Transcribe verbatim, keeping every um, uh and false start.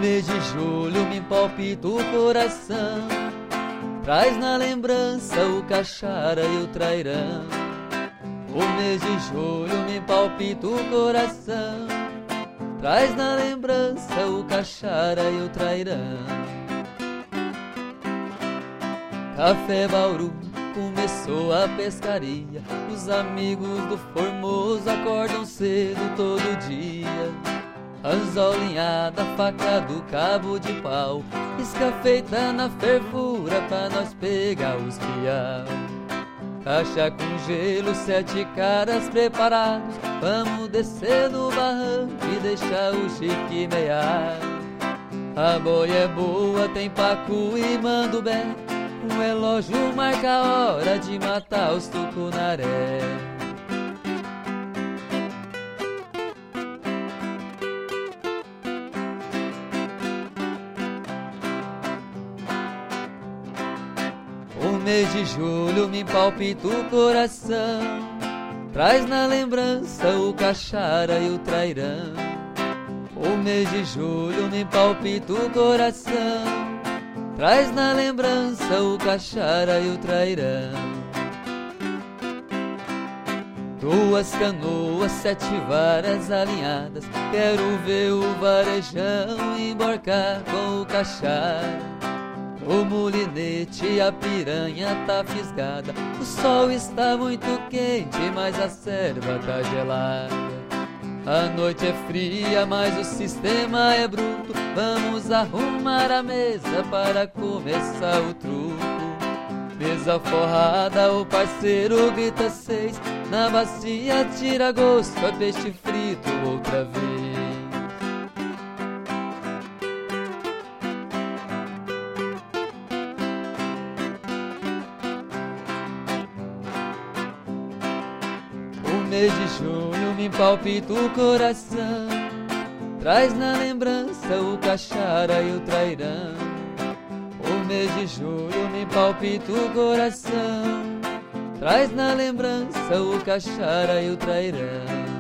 mês de julho me palpita o coração, traz na lembrança o caixara e o trairão. O mês de julho me palpita o coração, traz na lembrança o caixara e o trairão. Café Bauru, começou a pescaria, os amigos do Formoso acordam cedo todo dia. Anzol, linhada, faca do cabo de pau, isca feita na fervura pra nós pegar os piau. Caixa com gelo, sete caras preparados, vamos descer no barranco e deixar o chique meiar. A boia é boa, tem pacu e mandubé, o relógio marca a hora de matar os tucunaré. O mês de julho me palpita o coração, traz na lembrança o caixara e o trairão. O mês de julho me palpita o coração, traz na lembrança o caixara e o trairão. Duas canoas, sete varas alinhadas, quero ver o varejão embarcar com o caixara. O mulinete e a piranha tá fisgada, o sol está muito quente, mas a serva tá gelada. A noite é fria, mas o sistema é bruto, vamos arrumar a mesa para começar o truco. Mesa forrada, o parceiro grita seis, na bacia tira gosto, é peixe frito outra vez. O mês de julho me palpita o coração, traz na lembrança o caixara e o trairão. O mês de julho me palpita o coração, traz na lembrança o caixara e o trairão.